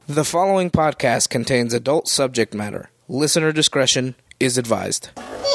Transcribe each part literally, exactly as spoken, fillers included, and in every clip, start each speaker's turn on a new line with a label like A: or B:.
A: The following podcast contains adult subject matter. Listener discretion is advised.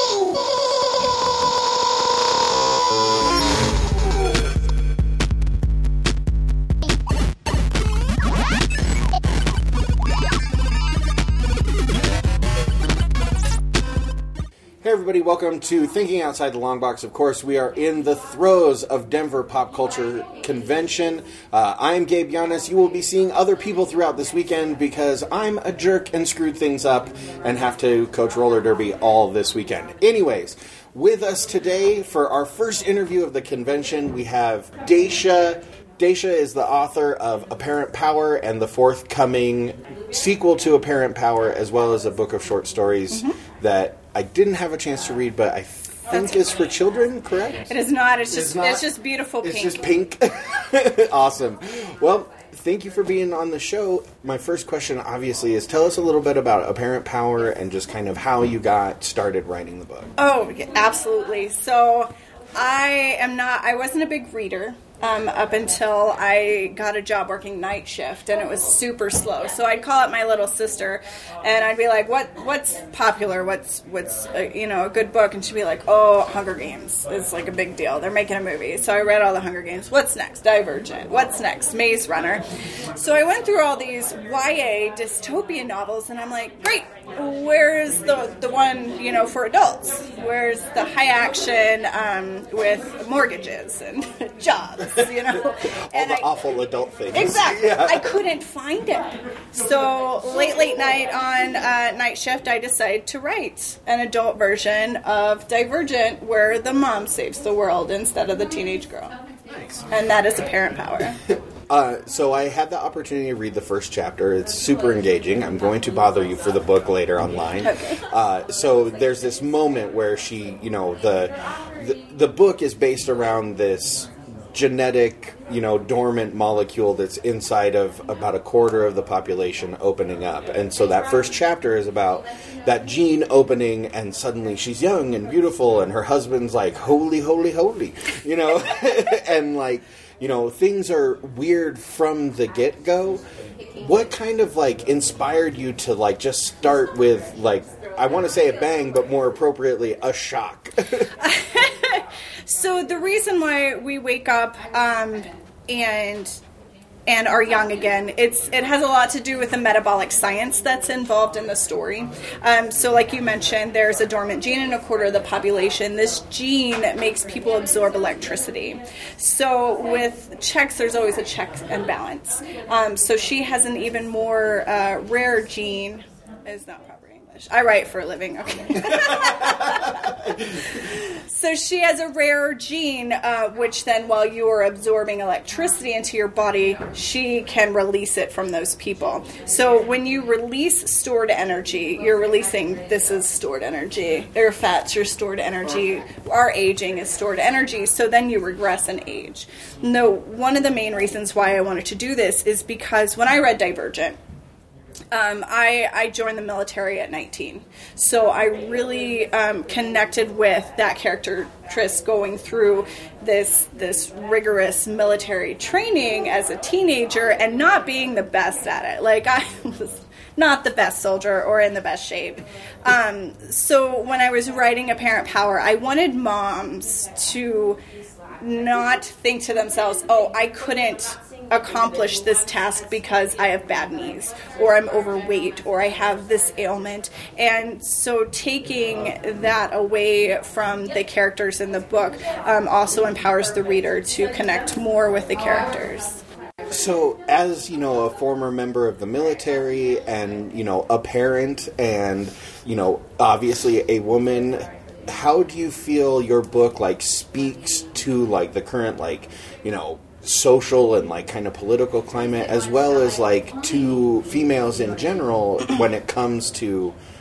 B: Hey everybody, welcome to Thinking Outside the Long Box. Of course, we are in the throes of Denver Pop Culture Convention. Uh, I'm Gabe Giannis. You will be seeing other people throughout this weekend because I'm a jerk and screwed things up and have to coach roller derby all this weekend. Anyways, with us today for our first interview of the convention, we have Daisha. Daisha is the author of Apparent Power and the forthcoming sequel to Apparent Power, as well as a book of short stories mm-hmm. that I didn't have a chance to read, but I think is for children, correct?
C: It is not. It's just
B: it's, not,
C: it's just beautiful pink.
B: It's just pink. Awesome. Well, thank you for being on the show. My first question, obviously, is tell us a little bit about Apparent Power and just kind of how you got started writing the book.
C: Oh, absolutely. So I am not, I wasn't a big reader. Um, up until I got a job working night shift, and it was super slow. So I'd call up my little sister, and I'd be like, "What? What's popular? What's what's a, you know a good book?" And she'd be like, "Oh, Hunger Games is like a big deal. They're making a movie." So I read all the Hunger Games. What's next? Divergent. What's next? Maze Runner. So I went through all these Y A dystopian novels, and I'm like, "Great. Where's the the one you know for adults? Where's the high action um, with mortgages and jobs?" You know,
B: all
C: and
B: the
C: I,
B: awful adult things.
C: Exactly.
B: Yeah.
C: I couldn't find it. So late, late night on uh, night shift, I decided to write an adult version of Divergent, where the mom saves the world instead of the teenage girl.
B: Nice.
C: And that is Apparent Power.
B: Uh, so I had the opportunity to read the first chapter. It's super engaging. I'm going to bother you for the book later online.
C: Okay.
B: Uh, so there's this moment where she, you know, the, the the book is based around this genetic, you know, dormant molecule that's inside of about a quarter of the population opening up. And so that first chapter is about that gene opening, and suddenly she's young and beautiful, and her husband's like, holy, holy, holy, you know, and like, you know, things are weird from the get-go. What kind of, like, inspired you to, like, just start with, like, I want to say a bang, but more appropriately, a shock?
C: So the reason why we wake up um, and and are young again, it's it has a lot to do with the metabolic science that's involved in the story. Um, so like you mentioned, there's a dormant gene in a quarter of the population. This gene makes people absorb electricity. So with checks, there's always a check and balance. Um, so she has an even more uh, rare gene. Is not proper English. I write for a living, okay. So she has a rare gene, uh, which then while you are absorbing electricity into your body, she can release it from those people. So when you release stored energy, you're releasing, this is stored energy. Your fats are stored energy. Our aging is stored energy. So then you regress and age. No, one of the main reasons why I wanted to do this is because when I read Divergent, Um, I, I joined the military at nineteen, so I really um, connected with that character, Tris, going through this this rigorous military training as a teenager and not being the best at it. Like, I was not the best soldier or in the best shape. Um, so when I was writing Apparent Power, I wanted moms to not think to themselves, oh, I couldn't accomplish this task because I have bad knees, or I'm overweight, or I have this ailment. And so taking that away from the characters in the book um, also empowers the reader to connect more with the characters.
B: So, as, you know, a former member of the military and, you know, a parent and, you know, obviously a woman, how do you feel your book, like, speaks to, like, the current, like, you know, social and like kind of political climate, as well as like to females in general when it comes to,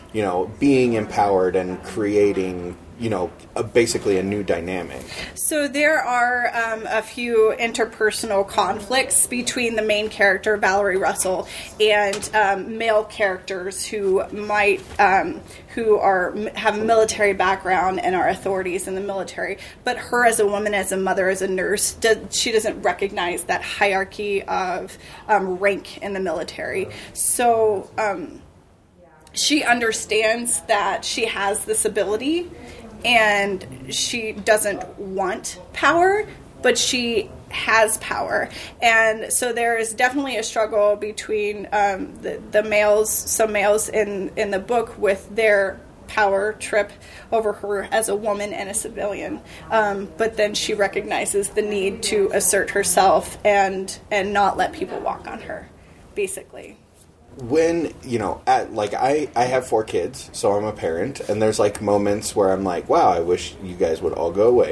B: you know, being empowered and creating, you know, a, basically a new dynamic?
C: So there are um, a few interpersonal conflicts between the main character, Valerie Russell, and um, male characters who might, um, who are have a military background and are authorities in the military. But her as a woman, as a mother, as a nurse, does, she doesn't recognize that hierarchy of um, rank in the military. So um, she understands that she has this ability, and she doesn't want power, but she has power. And so there is definitely a struggle between um, the, the males, some males in, in the book, with their power trip over her as a woman and a civilian. Um, but then she recognizes the need to assert herself and, and not let people walk on her, basically.
B: When, you know, at, like, I, I have four kids, so I'm a parent, and there's, like, moments where I'm like, wow, I wish you guys would all go away.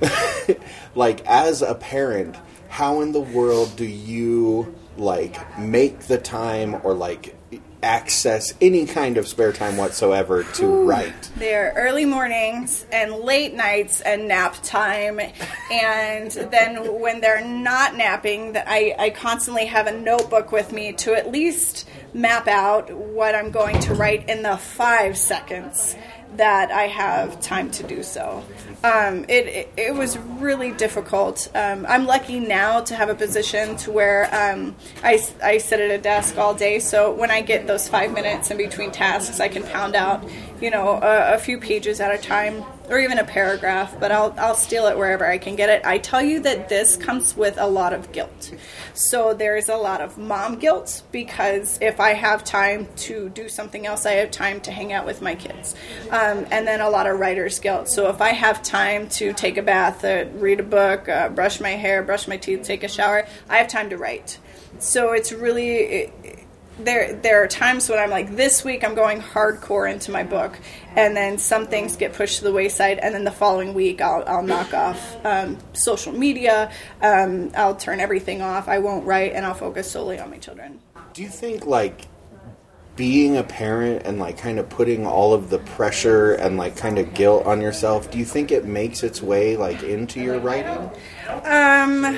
B: Like, as a parent, how in the world do you, like, make the time or, like, access any kind of spare time whatsoever to Ooh, write?
C: There are early mornings and late nights and nap time, and then when they're not napping, I, I constantly have a notebook with me to at least map out what I'm going to write in the five seconds that I have time to do so. Um, it, it it was really difficult. Um, I'm lucky now to have a position to where um, I, I sit at a desk all day, so when I get those five minutes in between tasks, I can pound out, you know, a, a few pages at a time, or even a paragraph, but I'll I'll steal it wherever I can get it. I tell you that this comes with a lot of guilt. So there's a lot of mom guilt, because if I have time to do something else, I have time to hang out with my kids. Um, and then a lot of writer's guilt. So if I have time to take a bath, uh, read a book, uh, brush my hair, brush my teeth, take a shower, I have time to write. So it's really... It, There there are times when I'm like, this week I'm going hardcore into my book, and then some things get pushed to the wayside, and then the following week I'll I'll knock off um, social media, um, I'll turn everything off, I won't write, and I'll focus solely on my children.
B: Do you think, like, being a parent and, like, kind of putting all of the pressure and, like, kind of guilt on yourself, do you think it makes its way, like, into your writing?
C: Um...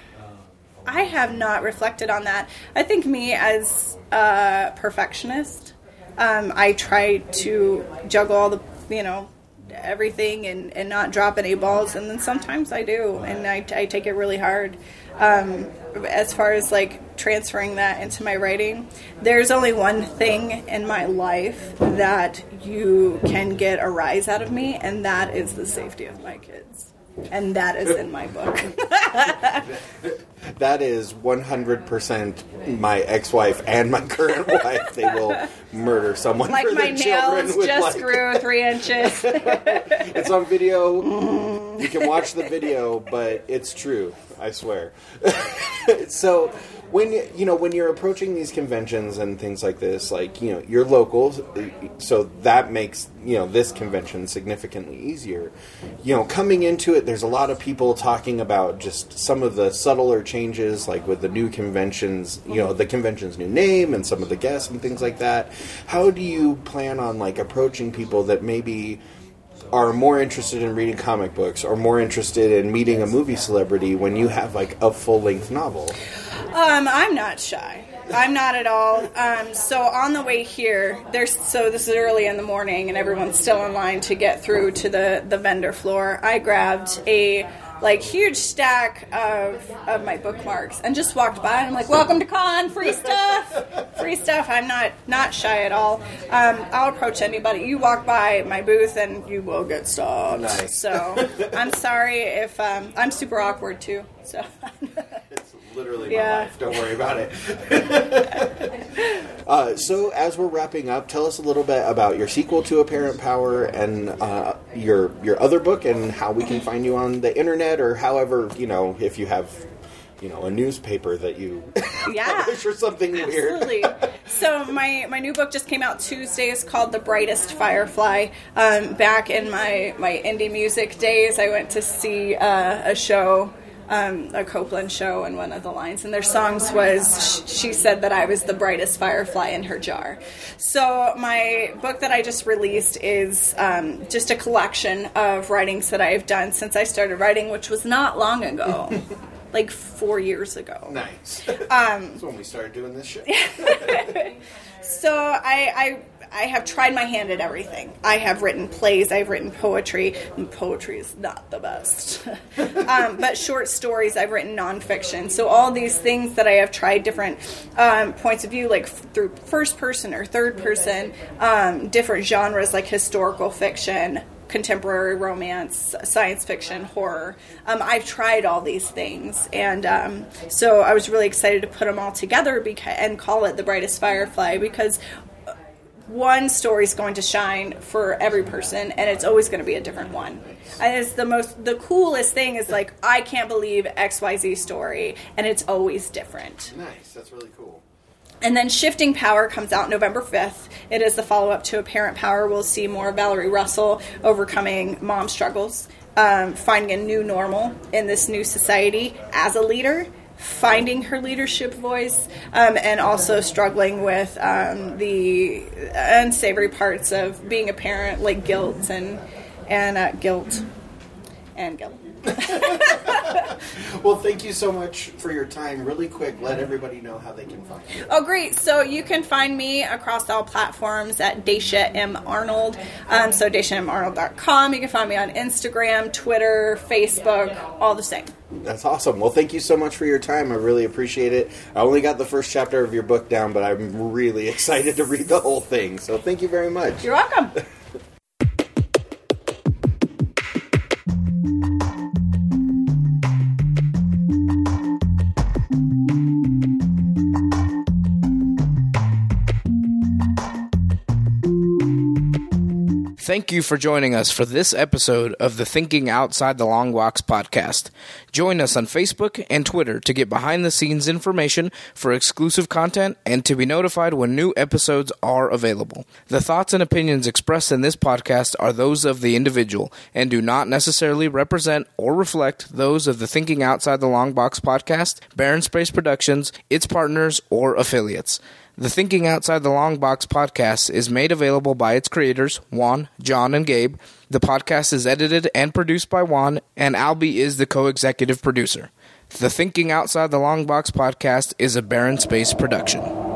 C: I have not reflected on that. I think me as a perfectionist, um, I try to juggle all the, you know, everything and, and not drop any balls, and then sometimes I do, and I, I take it really hard. Um, as far as, like, transferring that into my writing, there's only one thing in my life that you can get a rise out of me, and that is the safety of my kids. And that is in my book.
B: That is one hundred percent my ex-wife and my current wife. They will murder someone
C: like
B: for their children.
C: Like my nails
B: with
C: just
B: like...
C: grew three inches.
B: It's on video. You can watch the video, but it's true. I swear. So... When you know when you're approaching these conventions and things like this, like, you know, you're local, so that makes, you know, this convention significantly easier. You know, coming into it, there's a lot of people talking about just some of the subtler changes, like with the new conventions, you know, the convention's new name and some of the guests and things like that. How do you plan on, like, approaching people that maybe are more interested in reading comic books or more interested in meeting a movie celebrity when you have, like, a full-length novel?
C: Um, I'm not shy. I'm not at all. Um, so on the way here, there's so this is early in the morning, and everyone's still in line to get through to the, the vendor floor. I grabbed a like huge stack of of my bookmarks and just walked by. And I'm like, "Welcome to con, free stuff, free stuff." I'm not not shy at all. Um, I'll approach anybody. You walk by my booth, and you will get stopped.
B: Nice.
C: So I'm sorry if um, I'm super awkward too. So.
B: Literally
C: yeah.
B: my life. Don't worry about it. uh, so, as we're wrapping up, tell us a little bit about your sequel to Apparent Power and uh, your your other book, and how we can find you on the internet, or however, you know, if you have, you know, a newspaper that you
C: yeah.
B: publish or something weird.
C: Absolutely. So my, my new book just came out Tuesday. It's called The Brightest Firefly. Um, back in my, my indie music days, I went to see uh, a show um, a Copeland show, and one of the lines in their songs was, she said that I was the brightest firefly in her jar. So my book that I just released is um, just a collection of writings that I have done since I started writing, which was not long ago. Like four years ago.
B: Nice.
C: Um,
B: That's when we started doing this shit.
C: So I, I I have tried my hand at everything. I have written plays. I've written poetry. And poetry is not the best. um, but short stories. I've written nonfiction. So all these things that I have tried different um, points of view, like f- through first person or third person, um, different genres like historical fiction, contemporary romance, science fiction, horror. Um, I've tried all these things, and um, so I was really excited to put them all together beca- and call it The Brightest Firefly, because one story is going to shine for every person, and it's always going to be a different one. And it's the most, the coolest thing is like, I can't believe X Y Z story, and it's always different.
B: Nice, that's really cool.
C: And then Shifting Power comes out November fifth. It is the follow-up to Apparent Power. We'll see more of Valerie Russell overcoming mom struggles, um, finding a new normal in this new society as a leader, finding her leadership voice, um, and also struggling with um, the unsavory parts of being a parent, like guilt and, and uh, guilt and guilt.
B: Well, thank you so much for your time. Really quick, let everybody know how they can find you.
C: Oh, great. So you can find me across all platforms at Dacia M. Arnold. Um, so dacia m arnold dot com. You can find me on Instagram, Twitter, Facebook, all the same.
B: That's awesome. Well, thank you so much for your time. I really appreciate it. I only got the first chapter of your book down, but I'm really excited to read the whole thing. So thank you very much.
C: You're welcome.
A: Thank you for joining us for this episode of the Thinking Outside the Long Box podcast. Join us on Facebook and Twitter to get behind-the-scenes information for exclusive content and to be notified when new episodes are available. The thoughts and opinions expressed in this podcast are those of the individual and do not necessarily represent or reflect those of the Thinking Outside the Long Box podcast, Barren Space Productions, its partners, or affiliates. The Thinking Outside the Long Box podcast is made available by its creators, Juan, John, and Gabe. The podcast is edited and produced by Juan, and Albie is the co-executive producer. The Thinking Outside the Long Box podcast is a Barren Space production.